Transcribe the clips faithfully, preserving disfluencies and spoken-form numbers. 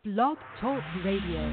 Blog Talk Radio.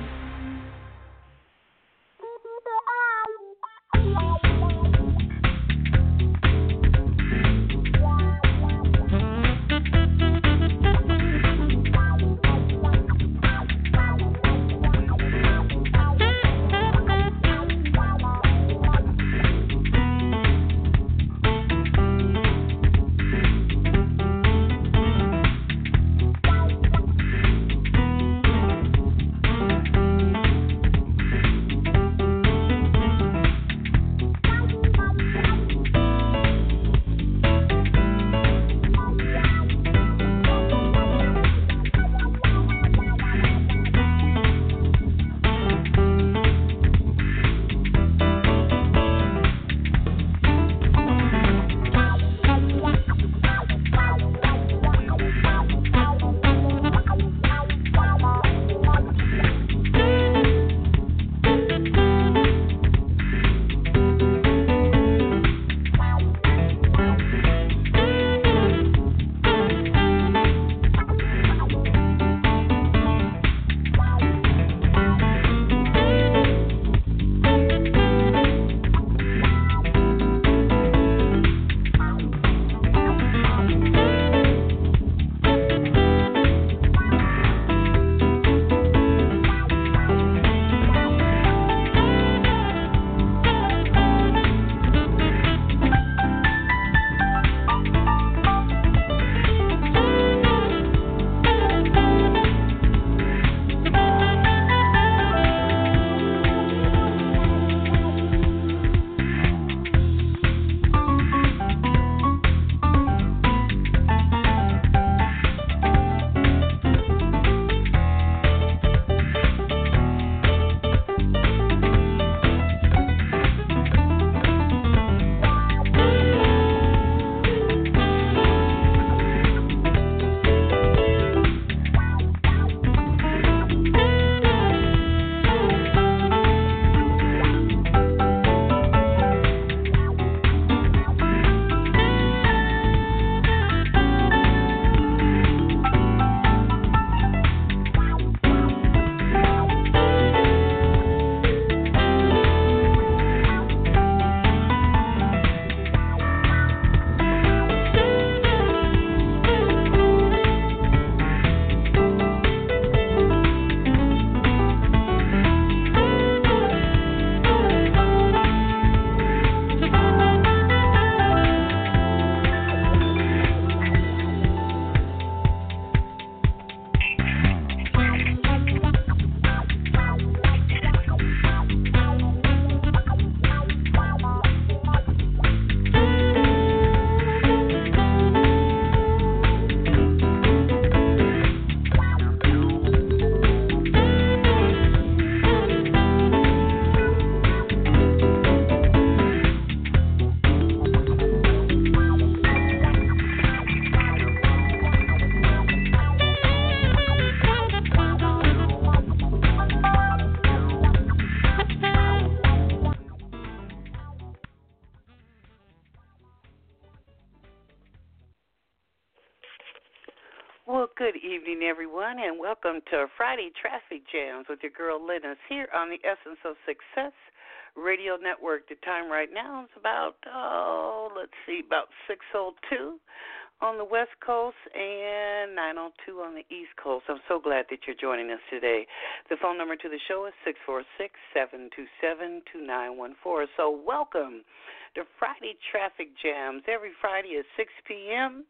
Well, good evening, everyone, and welcome to Friday Traffic Jams with your girl Linus here on the Essence of Success Radio Network. The time right now is about, oh, let's see, about six oh two on the West Coast and nine oh two on the East Coast. I'm so glad that you're joining us today. The phone number to the show is six four six, seven two seven, two nine one four. So welcome to Friday Traffic Jams every Friday at six p.m.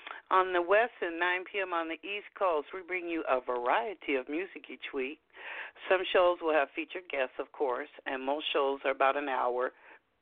on the West and nine p.m. on the East Coast. We bring you a variety of music each week. Some shows will have featured guests, of course, and most shows are about an hour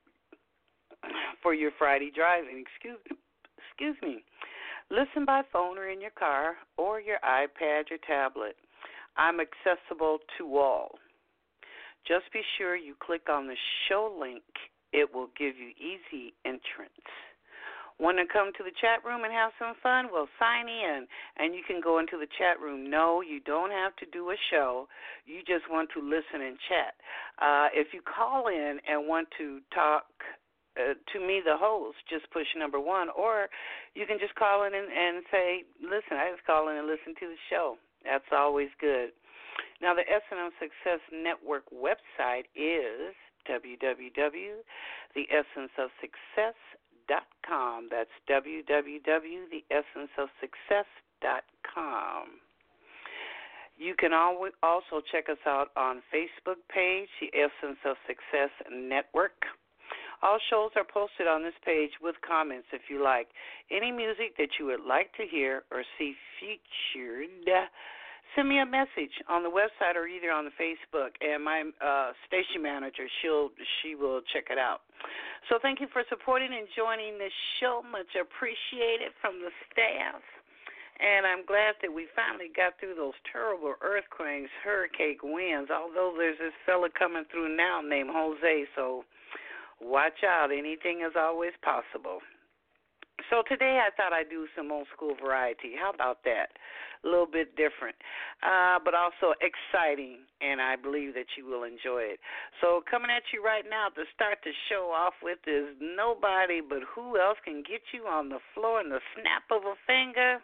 for your Friday driving. Excuse, excuse me. Listen by phone or in your car or your iPad or tablet. I'm accessible to all. Just be sure you click on the show link. It will give you easy entrance. Want to come to the chat room and have some fun? Well, sign in, and you can go into the chat room. No, you don't have to do a show. You just want to listen and chat. Uh, if you call in and want to talk uh, to me, the host, just push number one, or you can just call in and, and say, listen, I just call in and listen to the show. That's always good. Now, the S and M Success Network website is w w w dot the essence of success dot com. That's w w w dot the essence of success dot com. You can also check us out on Facebook page, the Essence of Success Network. All shows are posted on this page with comments if you like. Any music that you would like to hear or see featured, send me a message on the website or either on the Facebook, and my uh, station manager, she'll she will check it out. So thank you for supporting and joining this show. Much appreciated from the staff. And I'm glad that we finally got through those terrible earthquakes, hurricane winds, although there's this fella coming through now named Jose, so watch out. Anything is always possible. So today I thought I'd do some old school variety. How about that? A little bit different, uh, but also exciting, and I believe that you will enjoy it. So coming at you right now to start the show off with is nobody but who else can get you on the floor in the snap of a finger?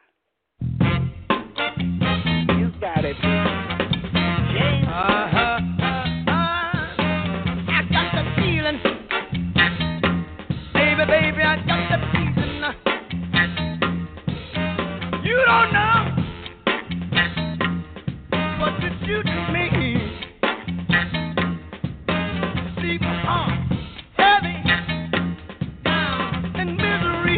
You got it. James. Uh-huh. I got the feeling. Baby, baby, I got the feeling. You don't know what you do to me. See my heart heavy, down in misery.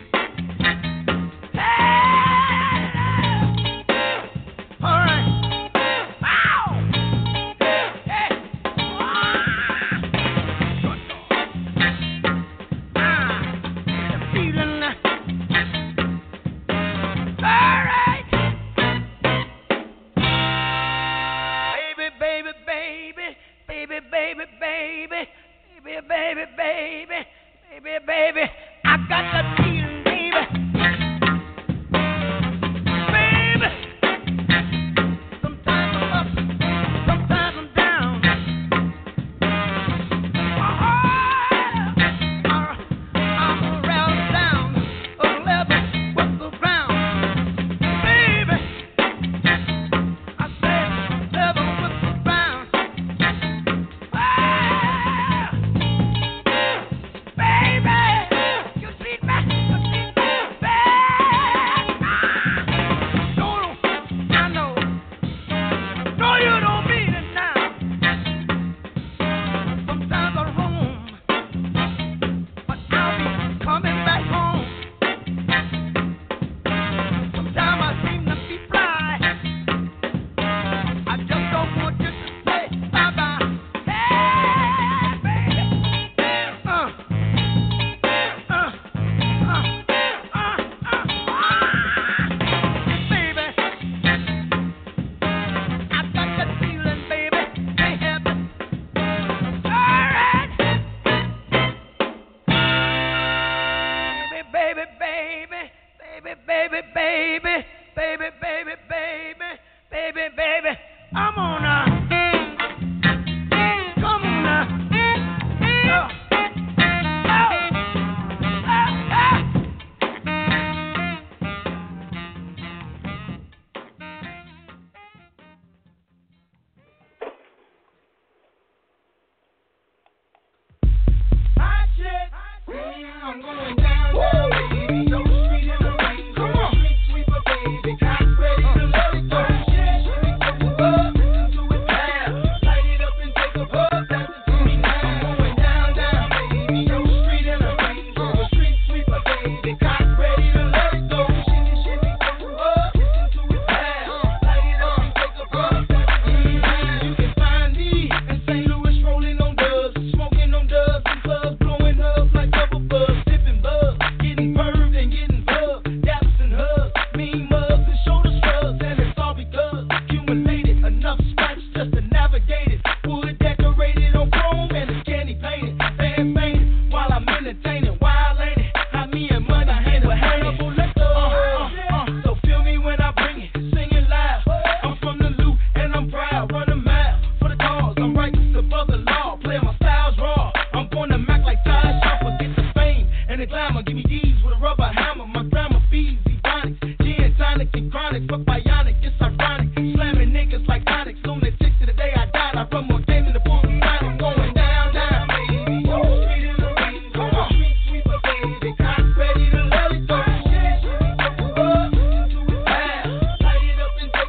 Baby, baby, baby, baby, baby, baby, baby, I got that feeling, baby, baby. Sometimes I'm up, sometimes I'm down. Oh, I'm around down a level with the ground, baby. I said level with the ground. Baby,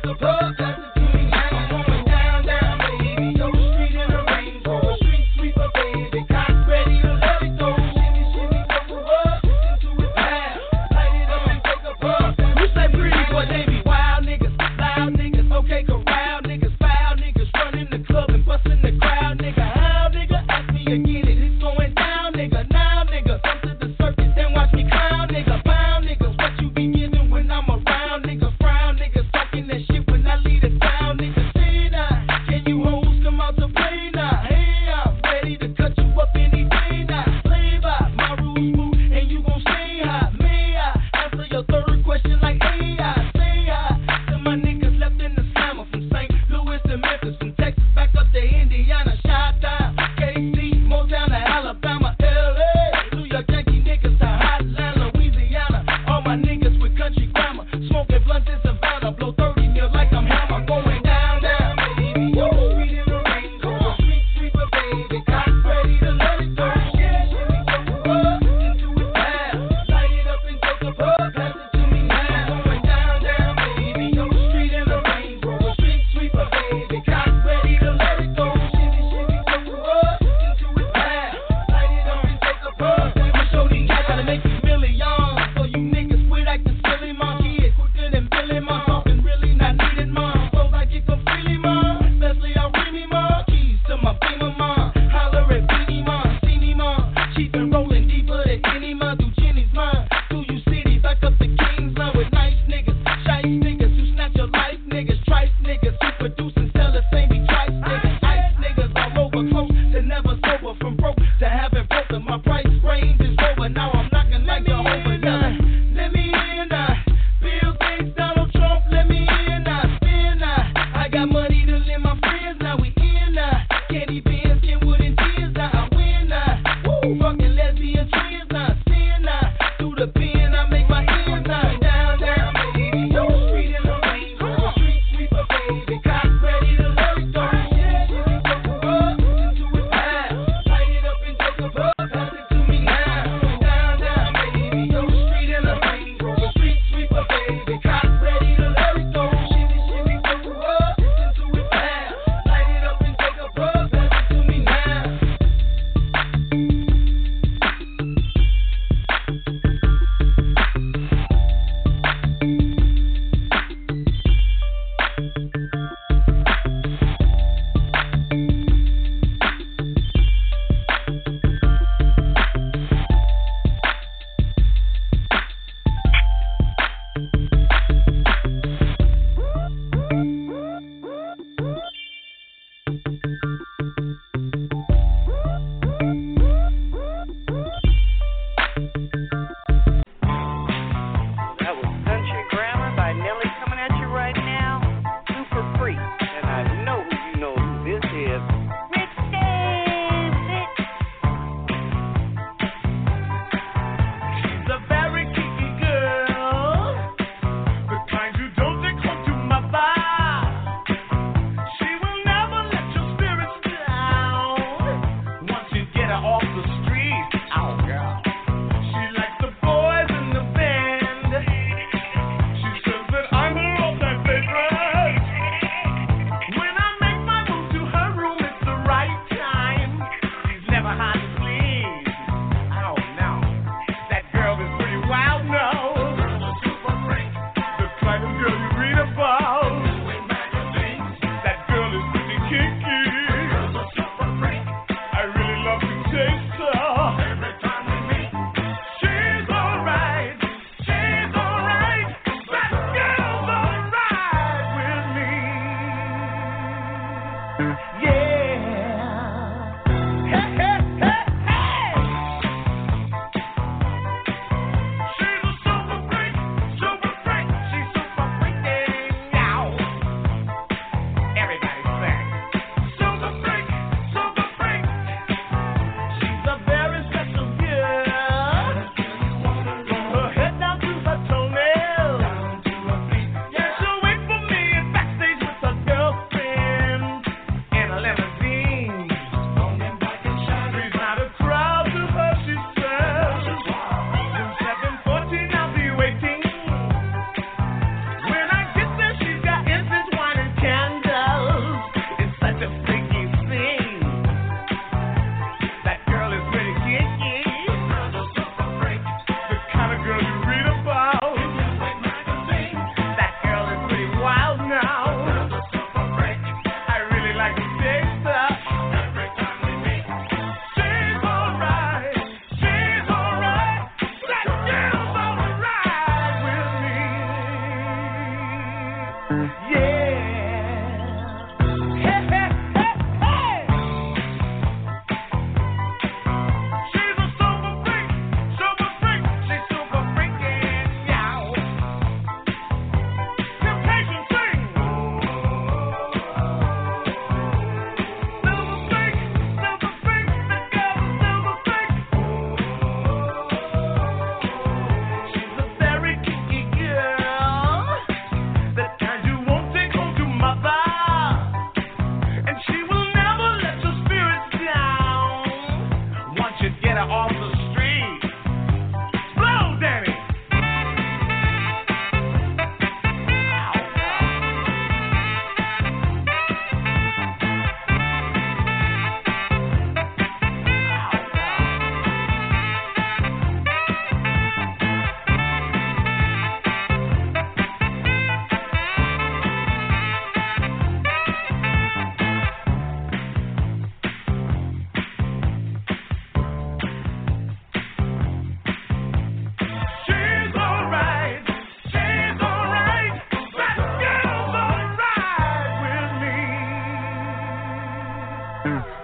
In a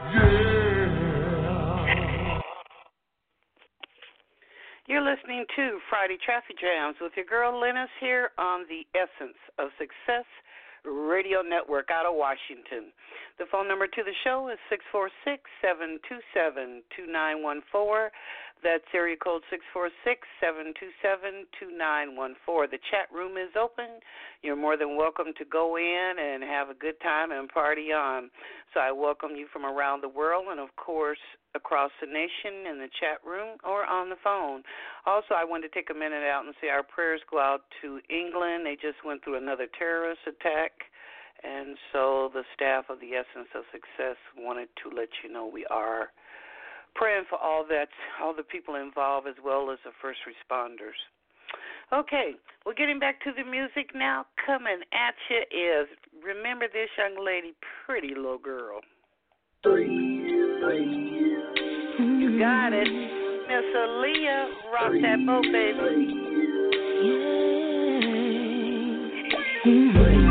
You're listening to Friday Traffic Jams with your girl Linus here on the Essence of Success Radio Network out of Washington. The phone number to the show is six four six, seven two seven, two nine one four. That's area code six four six, seven two seven, two nine one four. The chat room is open. You're more than welcome to go in and have a good time and party on. So I welcome you from around the world and, of course, across the nation in the chat room or on the phone. Also, I want to take a minute out and say our prayers go out to England. They just went through another terrorist attack. And so the staff of the Essence of Success wanted to let you know we are praying for all that, all the people involved as well as the first responders. Okay, we're getting back to the music now. Coming at you is, remember this young lady, Pretty Little Girl. You got it. Miss Aaliyah, rock that boat, baby. Mm-hmm.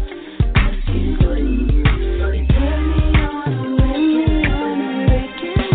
Breaking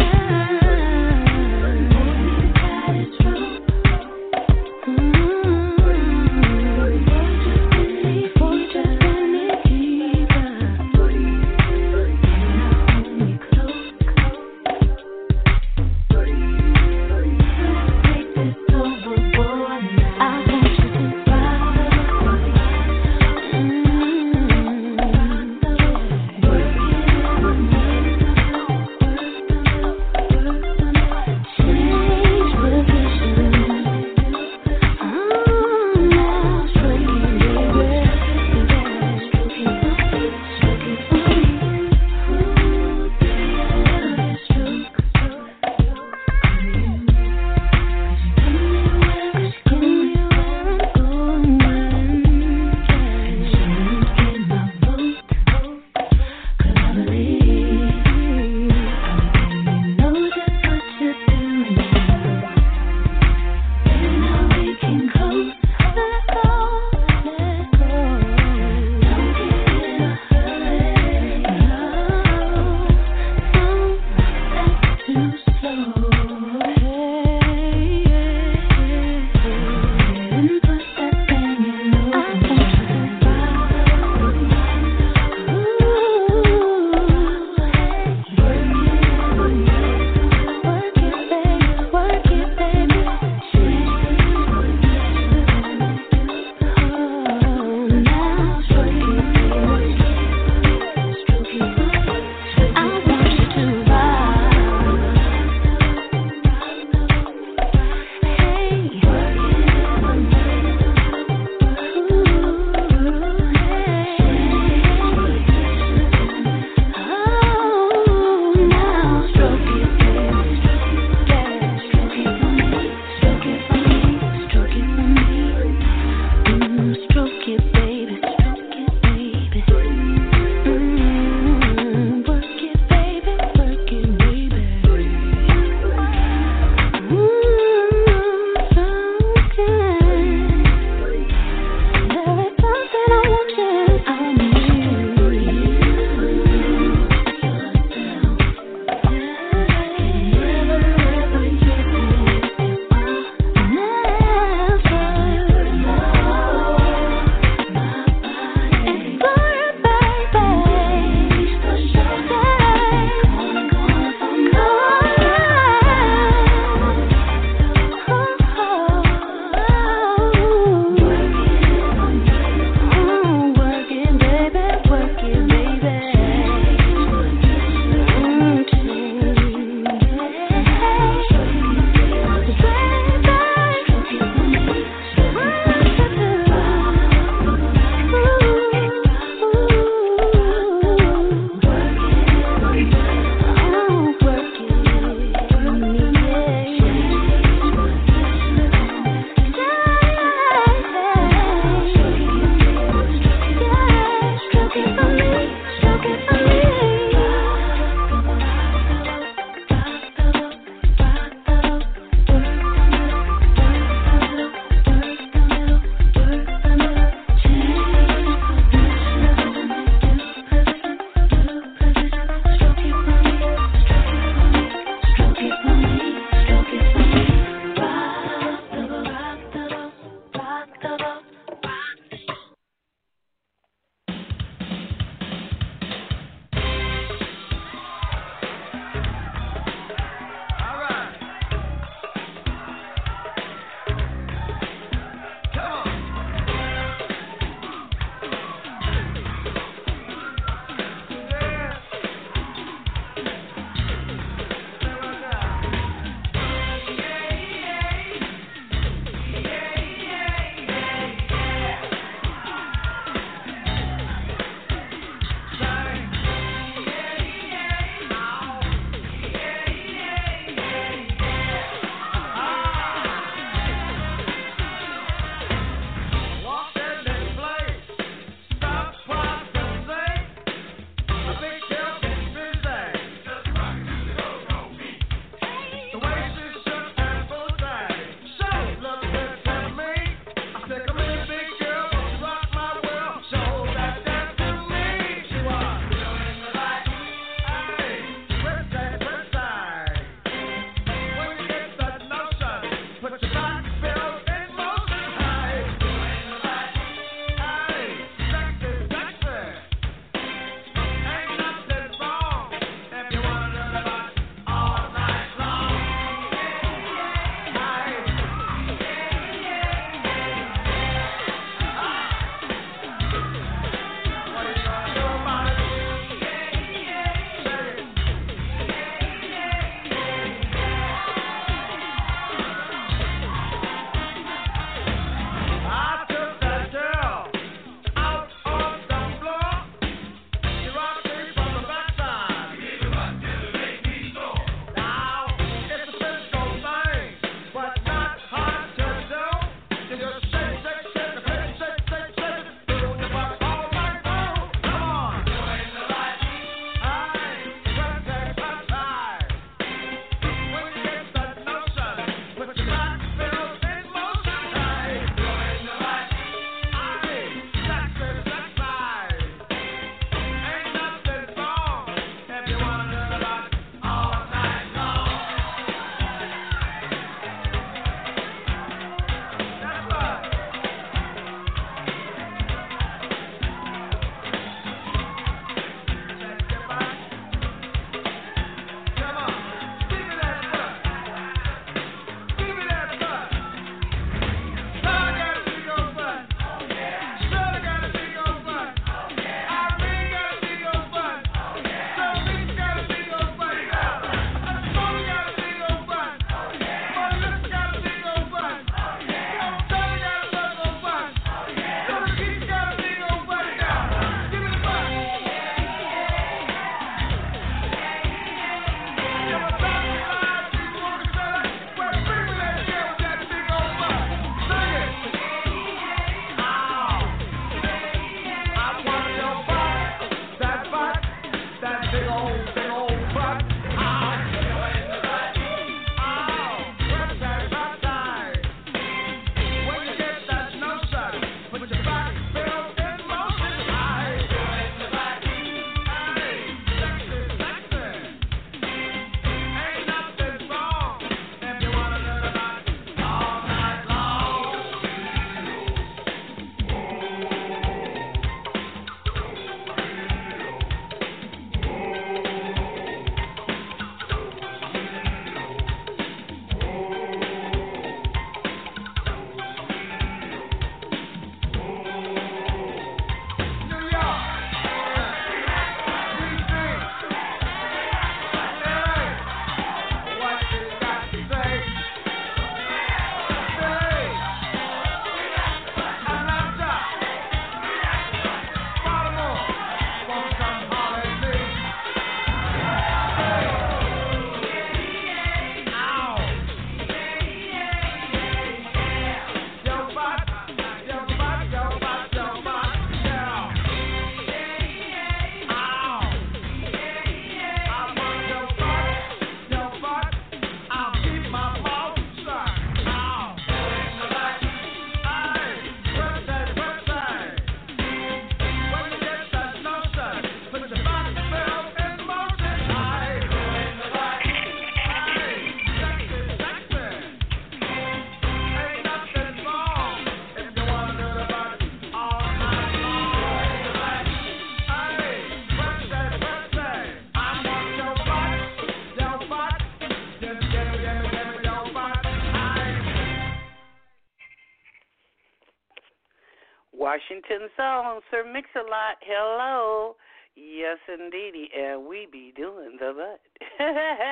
Washington's own Sir Mix-a-Lot. Hello. Yes, indeedy. And we be doing the butt.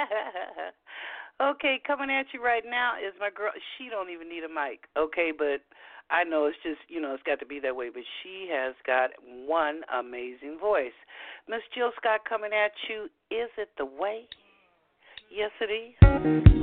Okay, coming at you right now is my girl. She don't even need a mic, okay, but I know it's just, you know, it's got to be that way, but she has got one amazing voice. Miss Jill Scott coming at you. Is it the way? Yes, it is.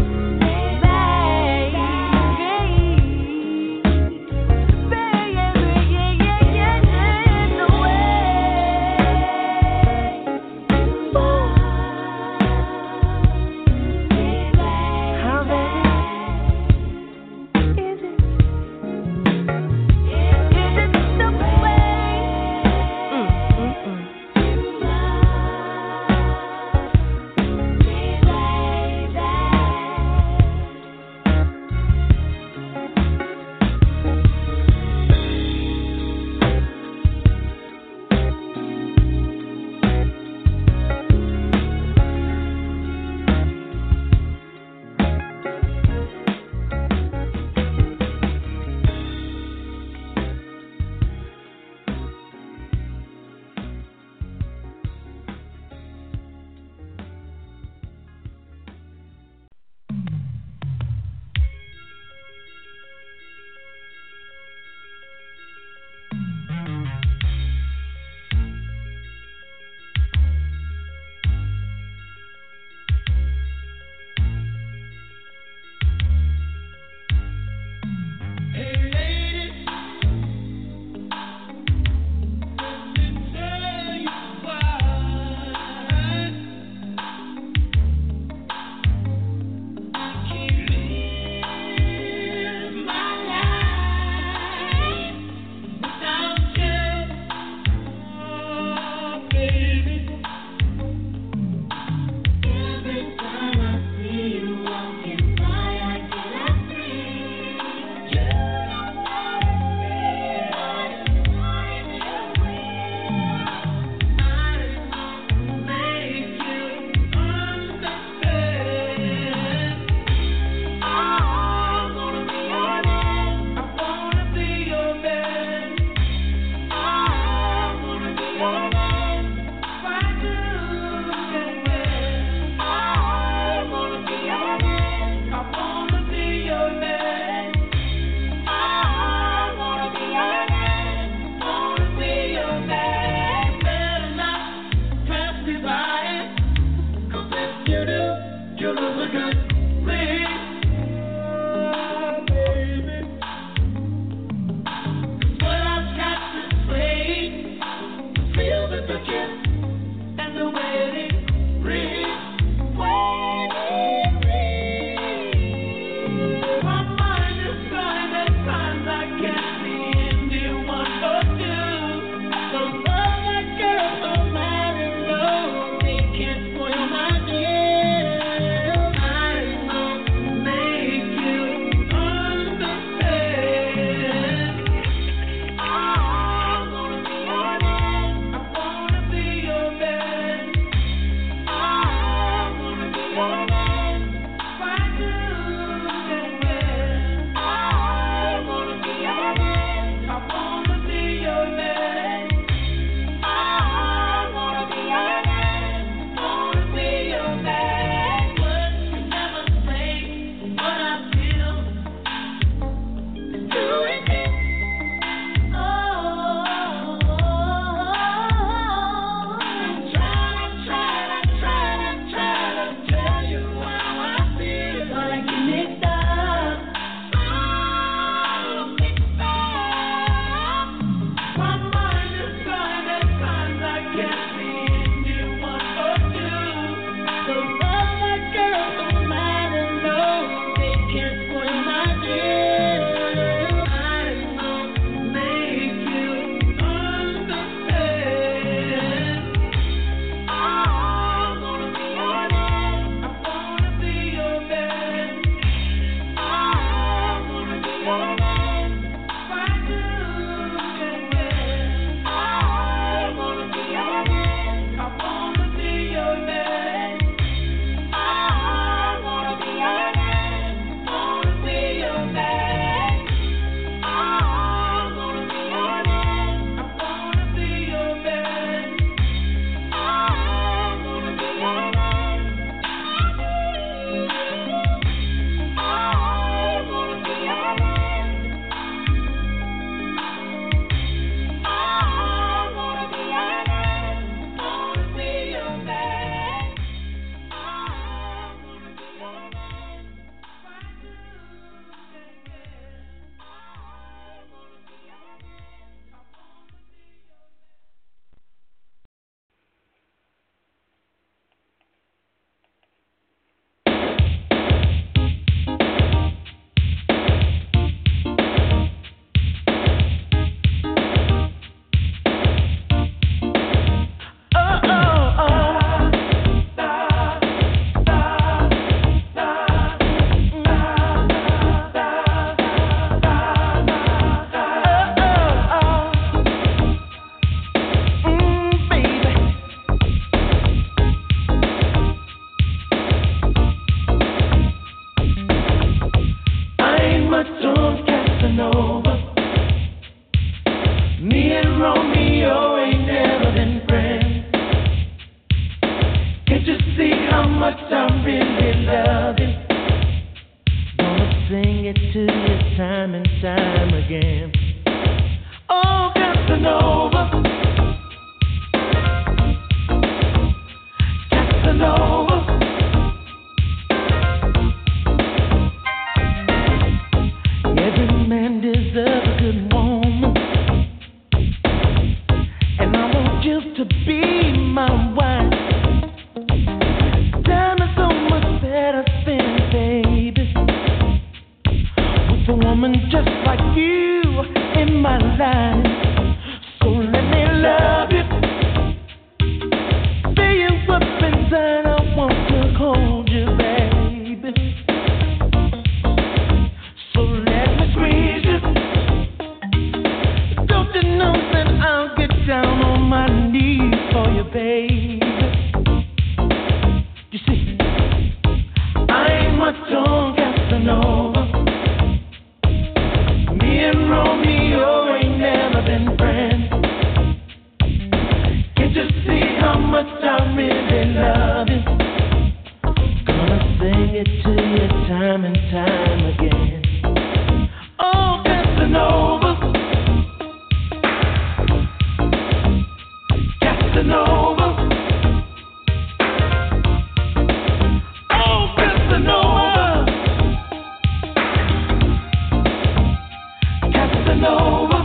Baby, again. Oh, Casanova, Casanova. Every man deserves a good woman, and I want you to be my wife. Time is so much better spent, baby, with a woman just like you in my life. So let me love you, feel you up inside. I want to hold you, baby. So let me squeeze you. Don't you know that I'll get down on my knees for you, baby? You see, I ain't much on Casanova. Me and Romeo ain't never been friends. Can't you see how much I really love you? Gonna sing it to you time and time again. Oh, Casanova, Casanova. Oh, Casanova, Casanova.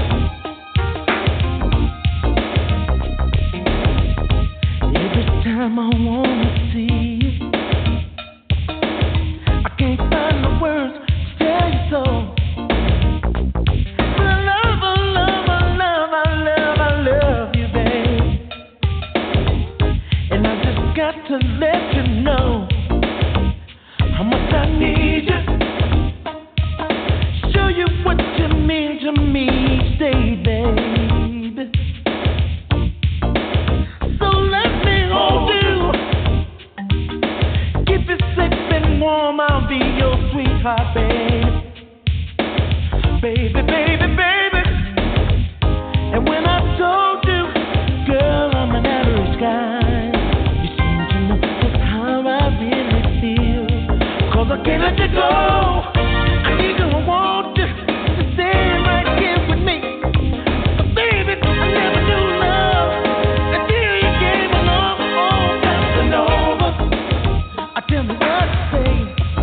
Every time I wanna see you, I can't find the words to tell you so. But I love, I love, I love, I love, I love you, babe. And I just got to let you know how much I need you. Show you what you mean to me each day, baby. So let me hold you, keep you safe and warm. I'll be your sweetheart, baby. Baby, baby, baby. And when I told you, girl, I'm an average guy, you seem to know just how I really feel. Cause I can't let you go. I need you, I want you to stay right here with me. But baby, I never knew love until you came along. Oh, Casanova, I tell me what to say.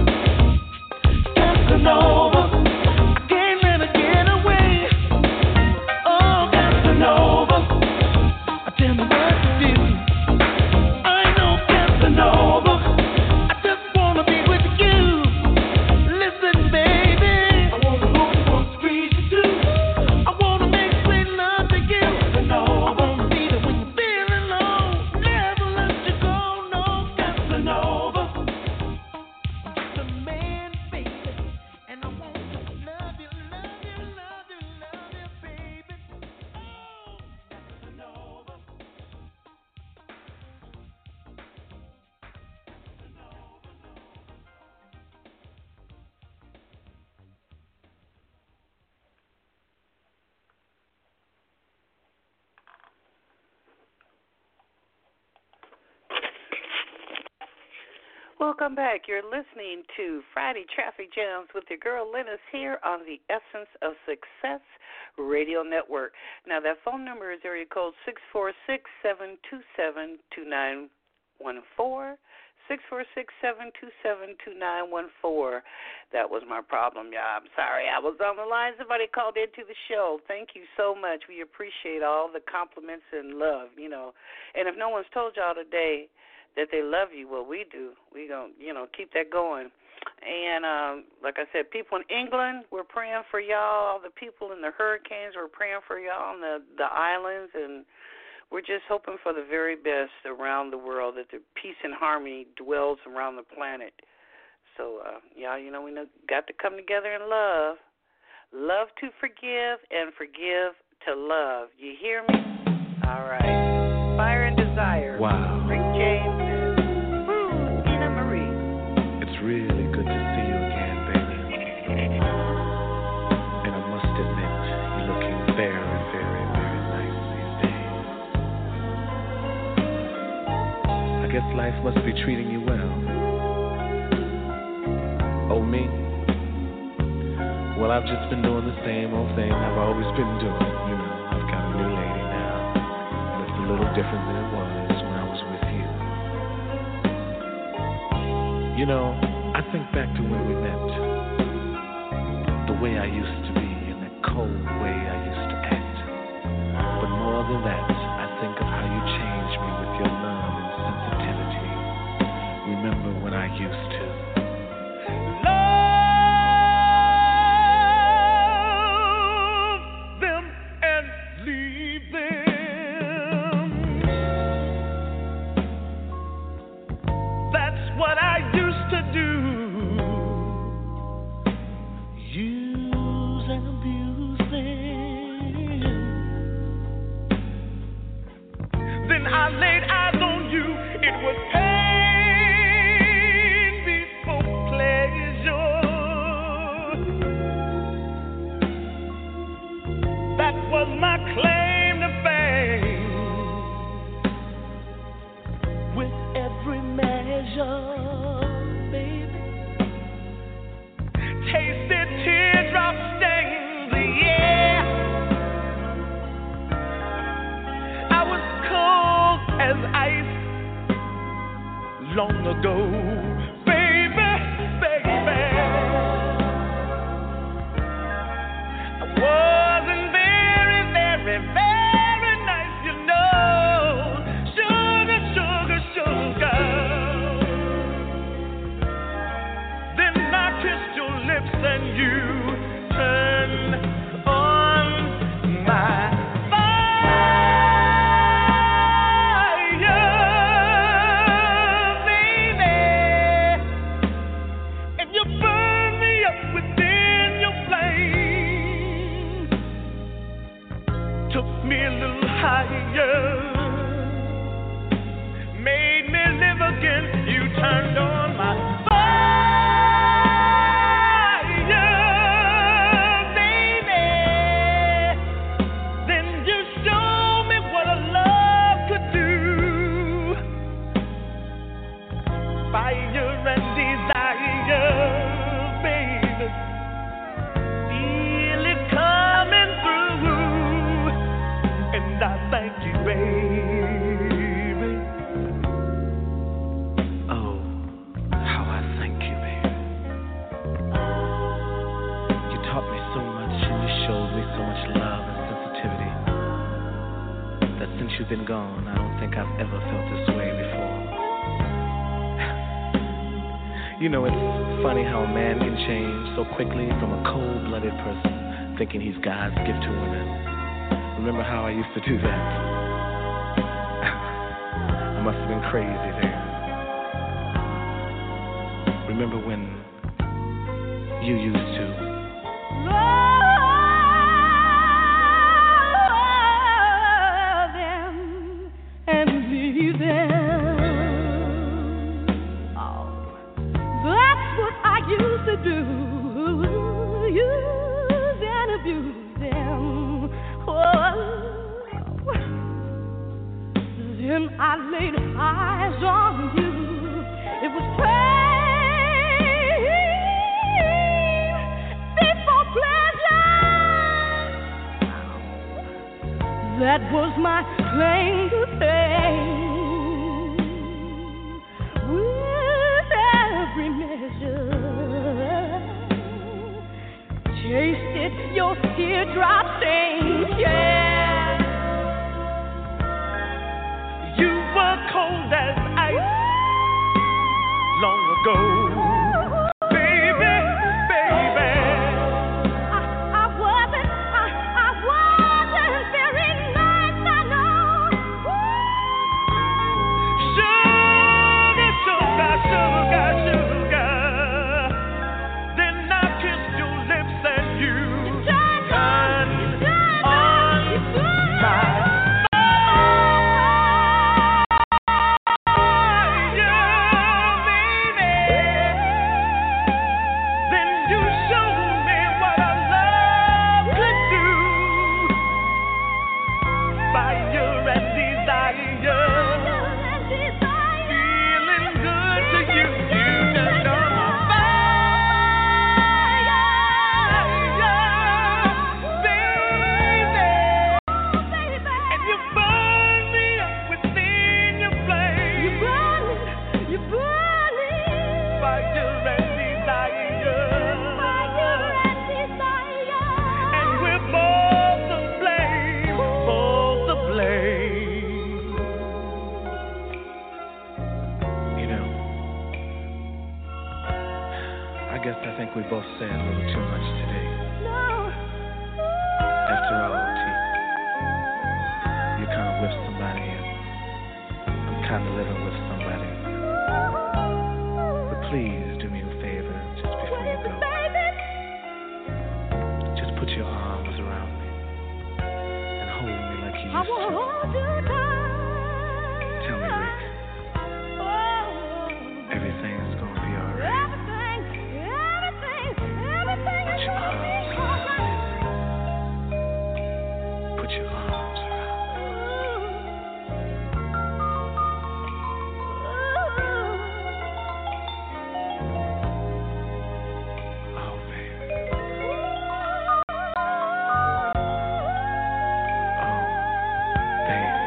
Casanova, I can't let her get away. Oh, Casanova, I tell me what to do. I know Casanova, I just wanna be with you. Listen, baby, I wanna hold you, wanna squeeze you too. I wanna make sweet love to you. Casanova, I wanna be there when you're feeling low. Never let you go, no, Casanova. I'm just a man, baby, and I want to love you, love you, love you, love you, baby. Oh, Casanova. Welcome back. You're listening to Friday Traffic Jams with your girl Linus here on the Essence of Success Radio Network. Now, that phone number is area code six four six, seven two seven, two nine one four. six four six, seven two seven, two nine one four. That was my problem, y'all. I'm sorry. I was on the line. Somebody called into the show. Thank you so much. We appreciate all the compliments and love, you know. And if no one's told y'all today that they love you, well, we do. We going to, you know, keep that going. And um, like I said, people in England, we're praying for y'all. All the people in the hurricanes, we're praying for y'all on the, the islands. And we're just hoping for the very best around the world, that the peace and harmony dwells around the planet. So, uh, y'all, you know, we know, got to come together in love. Love to forgive and forgive to love. You hear me? All right. Fire and Desire. Wow. Rick James and woo, Tina Marie. It's really good to see you again, baby. And I must admit, you're looking very, very, very nice these days. I guess life must be treating you well. Oh, me? Well, Well, I've just been doing the same old thing I've always been doing. You know, I've got a new lady now, and it's a little different than it was when I was with you. You know, I think back to when we met, the way I used to be and the cold way I used to act. But more than that, I think of how you changed me with your love and sensitivity. Remember when I used to love them and leave them. That's what I used to do. Use and abuse them. Then I laid eyes on you. It was pain before pleasure. That was my claim to fame. With every measure, baby, tasted teardrop stains, yeah. I was cold as ice long ago, baby, baby. I wasn't very, very, very nice, you know. Sugar, sugar, sugar. Then I kissed your lips and you turned on my fire, baby. And you burned me up within your flame. Took me a little higher, made me live again. You turned on my fire, baby. Then you showed me what a love could do. Fire and desire, baby. Feel it coming through, and I thank you, baby. Oh, how I thank you, baby. You taught me so much and you showed me so much love and sensitivity that since you've been gone, I don't think I've ever felt this way before. You know, it's funny how a man can change so quickly from a cold-blooded person thinking he's God's gift to women. Remember how I used to do that? I must have been crazy then. Remember when you used to Love them and leave them. Oh, that's what I used to do. Use and abuse them. Oh, then I laid eyes on you. It was pain before pleasure. That was my claim to fame. With every measure, tasted your teardrop stains, yeah. You were cold as ice long ago, baby, baby. I, I wasn't, I, I wasn't very nice, I know. Sugar, sugar, sugar, sugar. Then I kissed your lips and you turned on my fire, baby. wanna hold you tight. Tell me, Rick, Oh, everything's gonna be alright. everything, everything, everything Put is your gonna be arms alright. Put your arms around. Oh, baby. Oh, baby.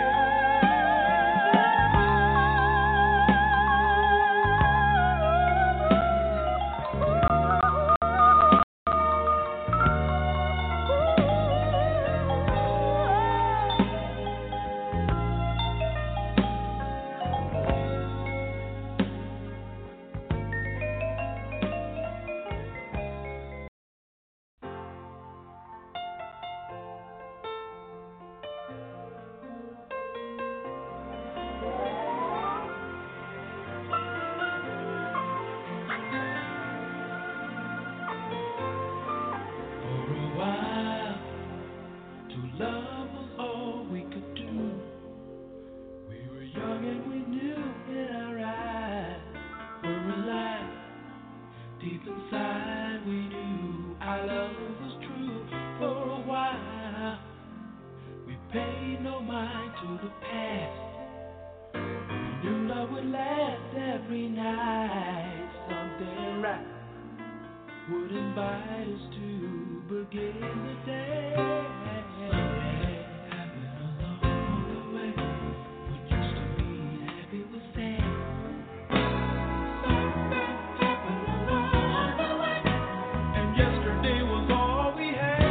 For a while, to love was all we could do. We were young and we knew in our eyes were alive. Deep inside we knew our love was true. For a while, we paid no mind to the past. We knew love would last every night. Something right would invite us to begin the day. Something happened along the way. What used to be happy was sad. Something happened along the way, and yesterday was all we had.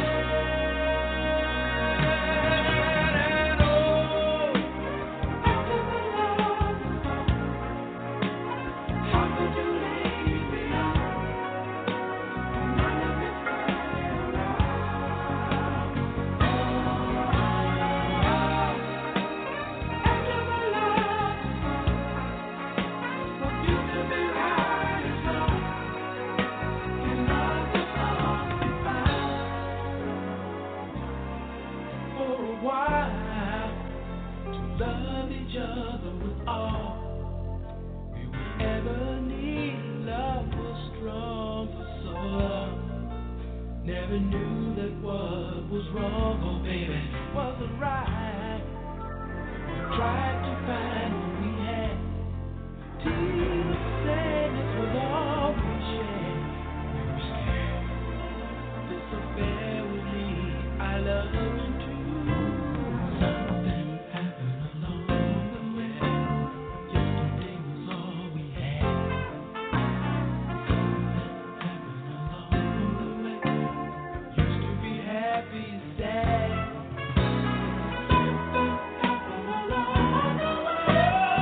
And oh, after the love was gone, how could you leave me on? Love each other with all we would ever need. Love was strong for so long. Never knew that what was wrong, oh baby, wasn't right. We tried to find what we had. Tears, sadness was all we shared. We were scared this affair would lead our love into something happened along the way. Yesterday was all we had. Something happened along the way. Used to be happy, sad. Something happened along the way.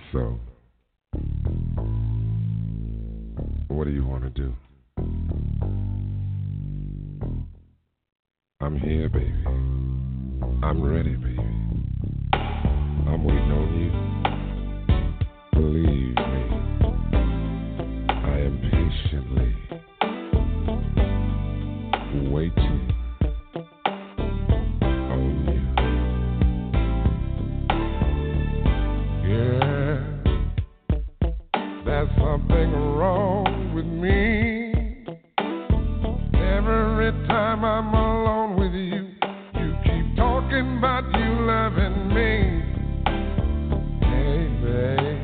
So, what do you want to do? I'm here, baby. I'm ready, baby. I'm waiting on you. Believe me, I am patiently waiting on you. Yeah, there's something wrong with me. Every time I'm alone with you, you keep talking about you loving me. Hey, babe,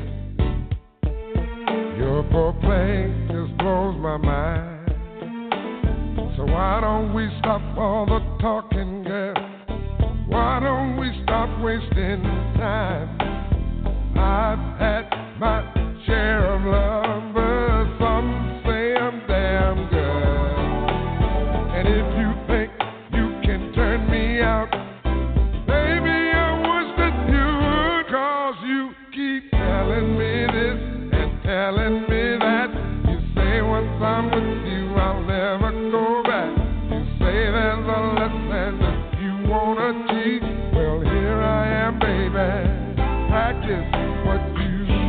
your foreplay just blows my mind. So why don't we stop all the talking, girl? Why don't we stop wasting time? I've had my share of lovers. Some say I'm damn good. And if you think you can turn me out, baby, I wish that you would. 'Cause you keep telling me this and telling me that. You say once I'm with you, I'll never go back. You say there's a lesson that you wanna teach. Well, here I am, baby. Practice what you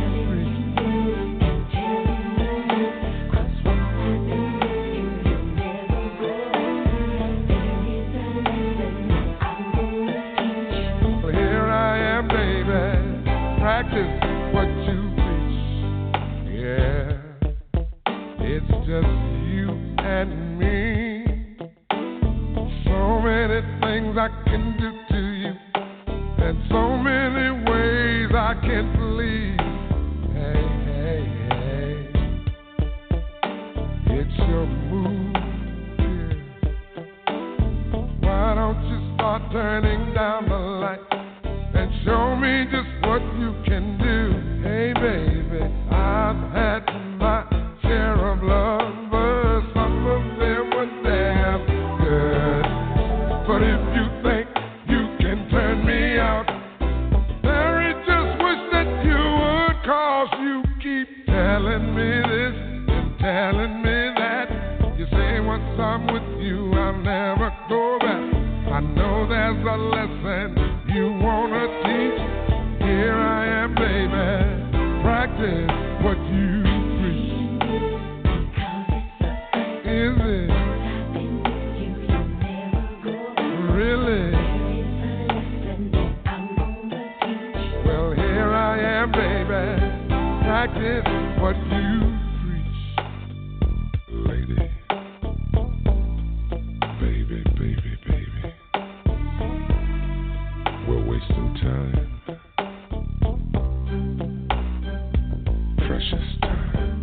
practice what you preach. Yeah, it's just you and me. So many things I can do to you, and so many ways I can believe. Hey, hey, hey, it's your move, yeah. Why don't you start turning down the light and show me just what you can do? Hey, baby, I've had my share of lovers. Some of them were damn good. But if you think you can turn me out, Mary, just wish that you would. 'Cause you keep telling me this and telling me that. You say once I'm with you, I'll never go back. I know there's a lesson you wanna teach. Here I am, baby. Practice what you preach. Is it? Really? Well, here I am, baby. Practice what you preach. Lady. Baby, baby, baby. We're wasting time. Precious time.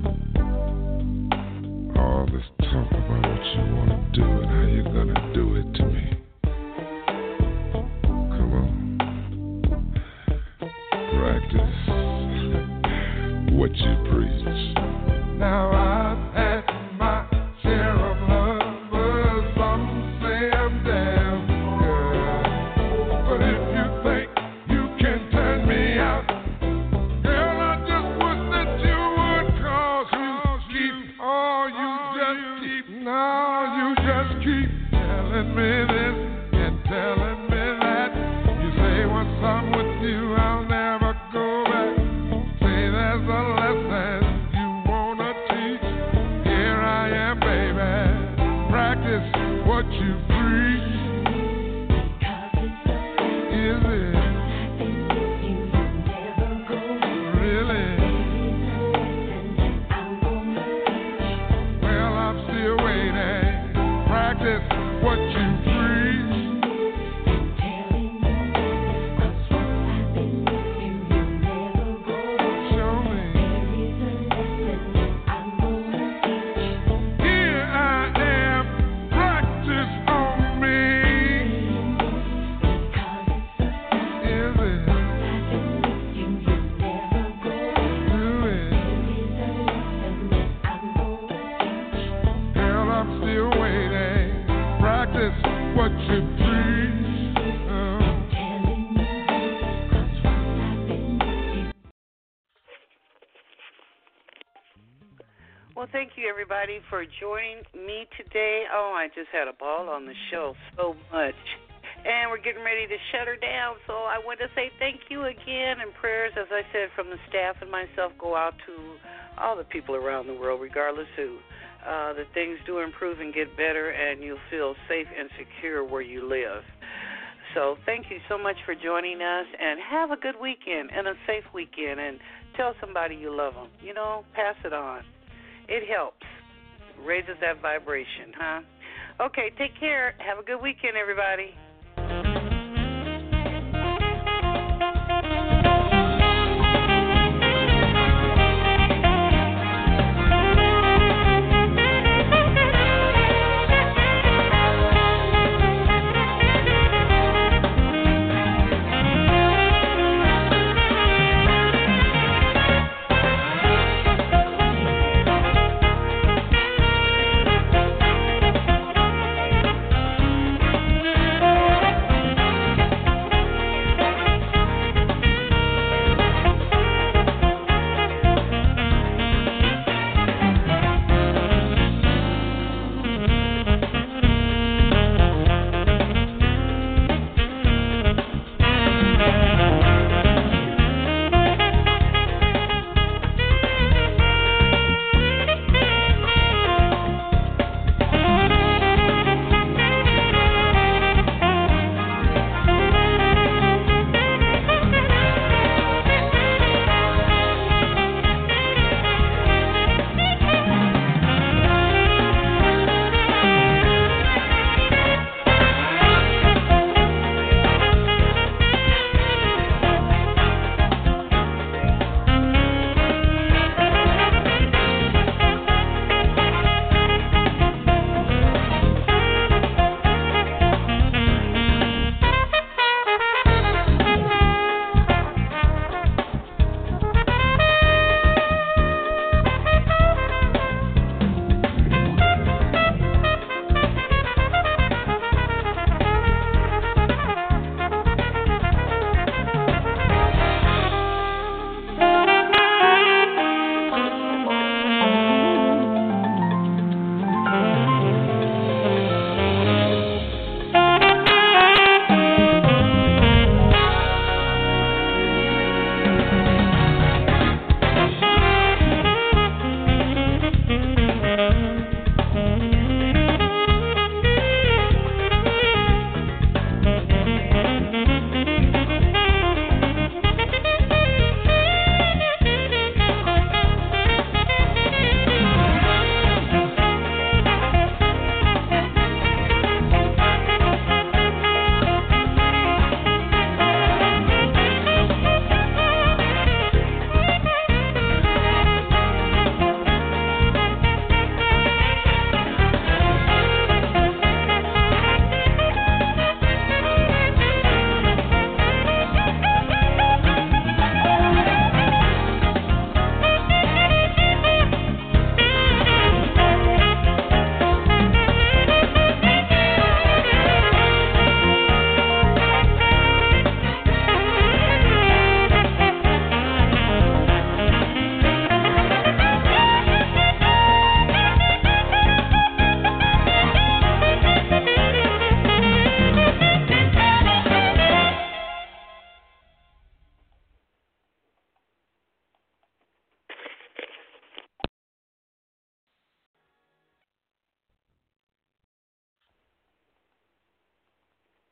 All this talk about what you want to do and how you're going to do it to me. Come on. Practice what you preach. Now I've had my share of lovers. Some say I'm damn good. But if you think you can turn me out, girl, I just wish that you would. 'Cause you keep, oh, you just keep, no, you just keep telling me this and telling me that. You say once I'm with you, I'll never go back. Say there's a lesson you wanna teach. Here I am, baby. Practice what you preach. Is it? Really? Well, I'm still waiting. Practice what you preach. Show me. Here I am. Practice on me. Is it? Do it. Girl, I'm still waiting. Practice Well, thank you, everybody, for joining me today. Oh, I just had a ball on the show so much. And we're getting ready to shut her down, so I want to say thank you again, and prayers, as I said, from the staff and myself go out to all the people around the world, regardless who, uh, that things do improve and get better, and you'll feel safe and secure where you live. So thank you so much for joining us, and have a good weekend and a safe weekend, and tell somebody you love them. You know, pass it on. It helps. Raises that vibration, huh? Okay, take care. Have a good weekend, everybody.